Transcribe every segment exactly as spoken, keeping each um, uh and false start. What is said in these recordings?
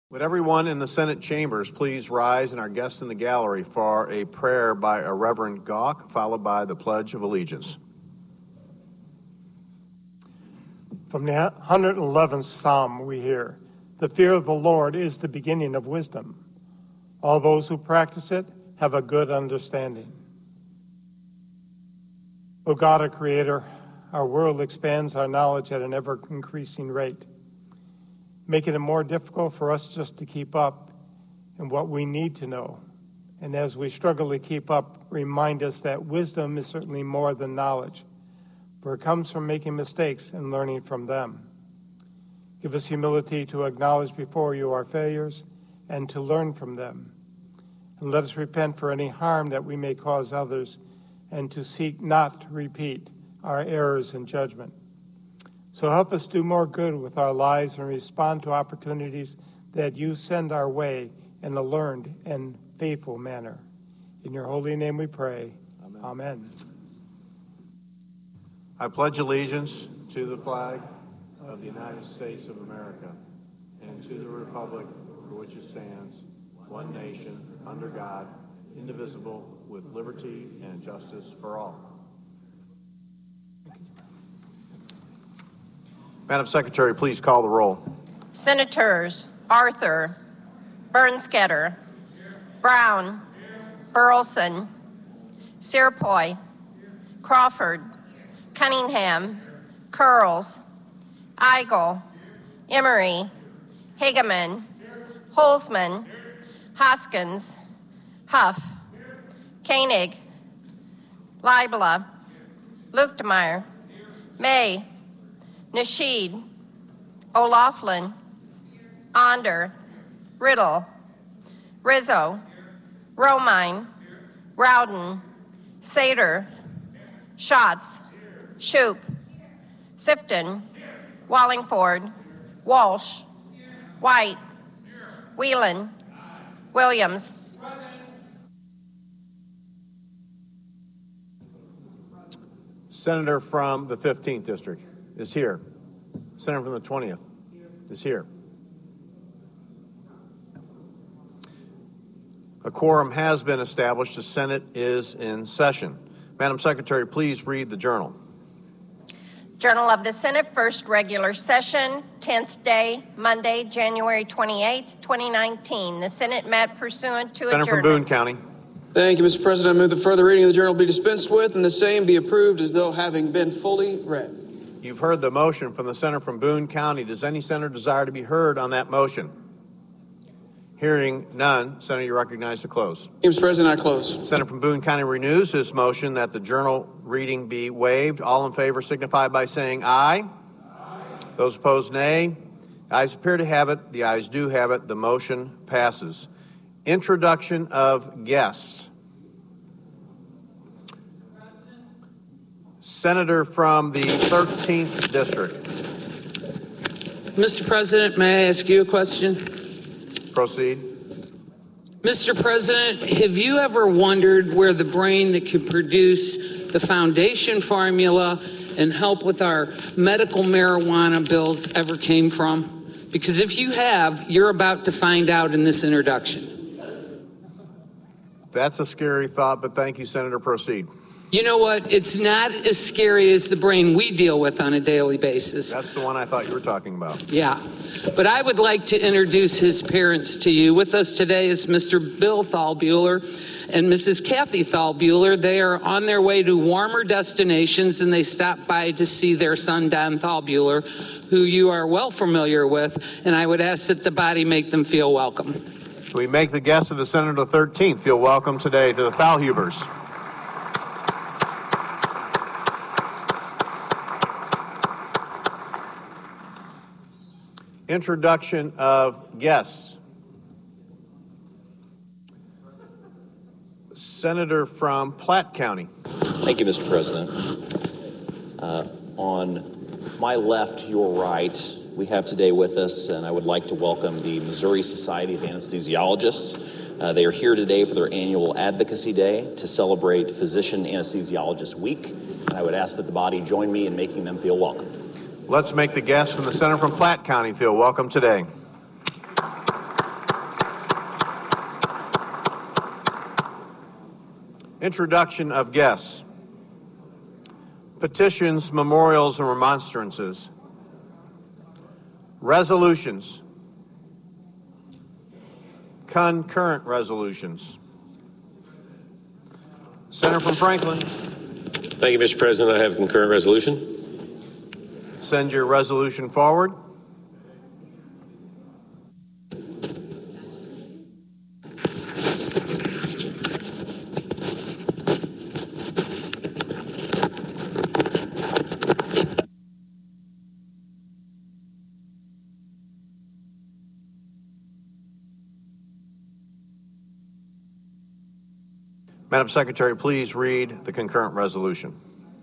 Would everyone in the Senate chambers please rise, and our guests in the gallery for a prayer by a Reverend Gauck, followed by the Pledge of Allegiance. From the one hundred eleventh Psalm we hear, "The fear of the Lord is the beginning of wisdom. All those who practice it have a good understanding." O God, our Creator, our world expands our knowledge at an ever-increasing rate, making it more difficult for us just to keep up in what we need to know. And as we struggle to keep up, remind us that wisdom is certainly more than knowledge, for it comes from making mistakes and learning from them. Give us humility to acknowledge before you our failures and to learn from them. And let us repent for any harm that we may cause others and to seek not to repeat our errors in judgment. So help us do more good with our lives and respond to opportunities that you send our way in a learned and faithful manner. In your holy name we pray. Amen. Amen. I pledge allegiance to the flag of the United States of America and to the republic for which it stands, one nation, under God, indivisible, with liberty and justice for all. Madam Secretary, please call the roll. Senators Arthur, Bernsketter, Brown, Burleson, Searpoy, Crawford, Cunningham, Curls, Eigel, Emery, Hageman, Holzman, Hoskins, Huff, Koenig, Leibler, Luchtmeyer, May, Nasheed, O'Laughlin, Onder, Riddle, Rizzo, Romine, Rowden, Sater, Schatz, Shoup, Sifton, Wallingford, Walsh, White, Whelan, Williams. Senator from the fifteenth District is here. Senator from the twentieth is here. A quorum has been established. The Senate is in session. Madam Secretary, please read the journal. Journal of the Senate, first regular session, tenth day, Monday, January twenty-eighth, twenty nineteen. The Senate met pursuant to Senator adjournment. from Boone County. Thank you, Mister President. I move the further reading of the journal be dispensed with and the same be approved as though having been fully read. You've heard the motion from the senator from Boone County. Does any senator desire to be heard on that motion? Hearing none, Senator, you recognize to close. Mister President, I close. Senator from Boone County renews his motion that the journal reading be waived. All in favor signify by saying aye. Aye. Those opposed, nay. The ayes appear to have it. The ayes do have it. The motion passes. Introduction of guests. Senator from the thirteenth District. Mister President, may I ask you a question? Proceed. Mister President, have you ever wondered where the brain that could produce the foundation formula and help with our medical marijuana bills ever came from? Because if you have, you're about to find out in this introduction. That's a scary thought, but thank you, Senator. Proceed. You know what? It's not as scary as the brain we deal with on a daily basis. That's the one I thought you were talking about. Yeah. But I would like to introduce his parents to you. With us today is Mister Bill Thalbuehler and Missus Kathy Thalbuehler. They are on their way to warmer destinations, and they stopped by to see their son, Don Thalbuehler, who you are well familiar with, and I would ask that the body make them feel welcome. We make the guests of the Senate of the thirteenth feel welcome today to the Thalbuehlers. Introduction of guests. Senator from Platte County. Thank you, Mister President. Uh, on my left, your right, we have today with us, and I would like to welcome the Missouri Society of Anesthesiologists. Uh, they are here today for their annual Advocacy Day to celebrate Physician Anesthesiologist Week, and I would ask that the body join me in making them feel welcome. Let's make the guests from the Senator from Platte County feel welcome today. Introduction of guests. Petitions, memorials, and remonstrances. Resolutions. Concurrent resolutions. Senator from Franklin. Thank you, Mister President. I have a concurrent resolution. Send your resolution forward. Madam Secretary, please read the concurrent resolution.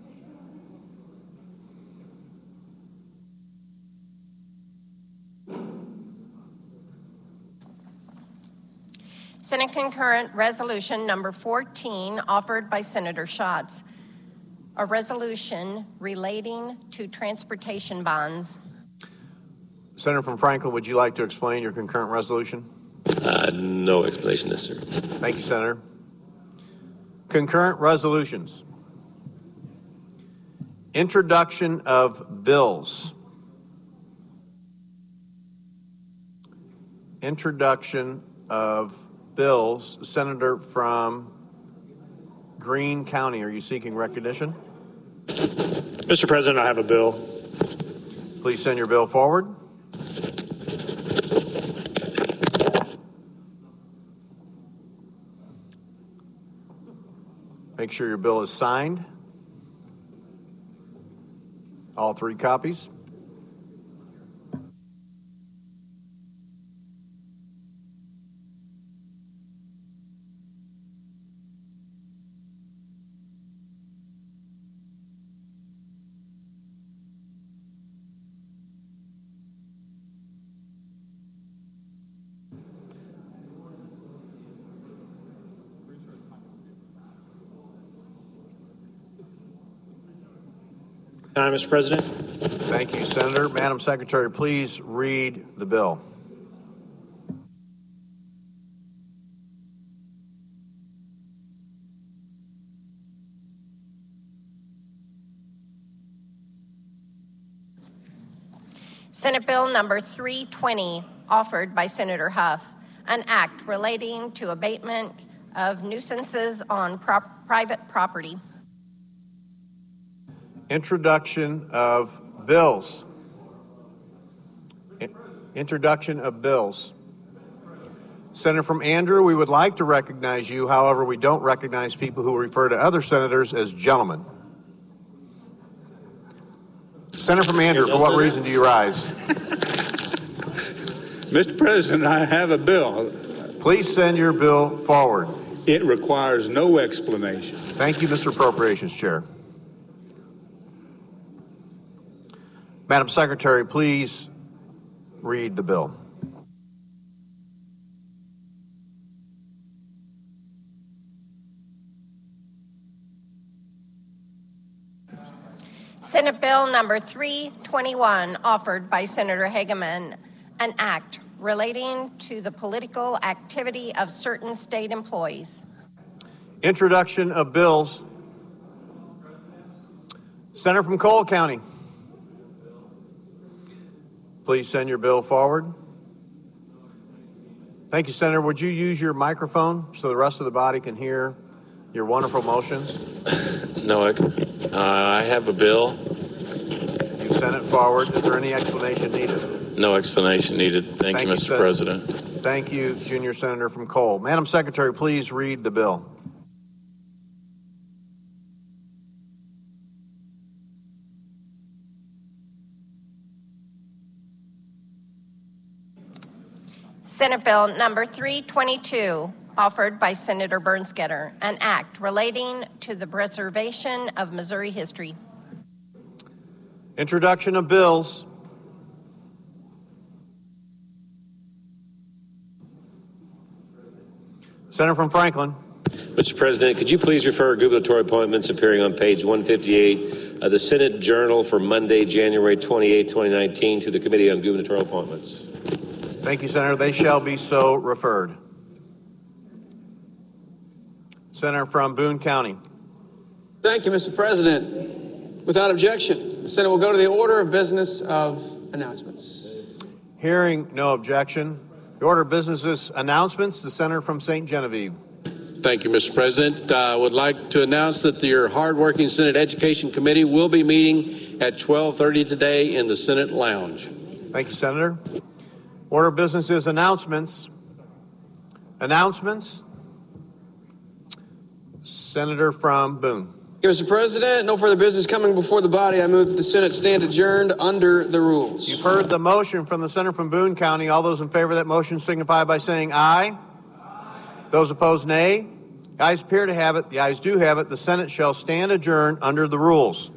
Senate Concurrent Resolution Number fourteen, offered by Senator Schatz. A resolution relating to transportation bonds. Senator from Franklin, would you like to explain your concurrent resolution? Uh, no explanation necessary. Thank you, Senator. Concurrent resolutions. Introduction of bills. Introduction of bills. Senator from Greene County, are you seeking recognition? Mister President, I have a bill. Please send your bill forward. Make sure your bill is signed. All three copies. Time, Mister President. Thank you, Senator. Madam Secretary, please read the bill. Senate Bill Number three twenty, offered by Senator Huff, an act relating to abatement of nuisances on prop- private property. Introduction of bills. In- Introduction of bills. Senator from Andrew, we would like to recognize you. However, we don't recognize people who refer to other senators as gentlemen. Senator from Andrew, for what reason do you rise? Mister President, I have a bill. Please send your bill forward. It requires no explanation. Thank you, Mister Appropriations Chair. Madam Secretary, please read the bill. Senate Bill Number three twenty-one, offered by Senator Hageman, an act relating to the political activity of certain state employees. Introduction of bills. Senator from Cole County. Please send your bill forward. Thank you, Senator. Would you use your microphone so the rest of the body can hear your wonderful motions? No, I, uh, I have a bill. You sent it forward. Is there any explanation needed? No explanation needed. Thank, Thank you, you, Mister Sen- President. Thank you, Junior Senator from Cole. Madam Secretary, please read the bill. Senate Bill Number three twenty-two, offered by Senator Bernskoetter, an act relating to the preservation of Missouri history. Introduction of bills. Senator from Franklin. Mister President, could you please refer gubernatorial appointments appearing on page one fifty-eight of the Senate Journal for Monday, January twenty-eighth, twenty nineteen, to the Committee on Gubernatorial Appointments? Thank you, Senator. They shall be so referred. Senator from Boone County. Thank you, Mister President. Without objection, the Senate will go to the order of business of announcements. Hearing no objection, the order of business is announcements. The Senator from Saint Genevieve. Thank you, Mister President. I uh, would like to announce that your hardworking Senate Education Committee will be meeting at twelve thirty today in the Senate lounge. Thank you, Senator. Order of business is announcements. Announcements. Senator from Boone. Mister President, no further business coming before the body. I move that the Senate stand adjourned under the rules. You've heard the motion from the Senator from Boone County. All those in favor of that motion signify by saying aye. Aye. Those opposed, nay. The ayes appear to have it. The ayes do have it. The Senate shall stand adjourned under the rules.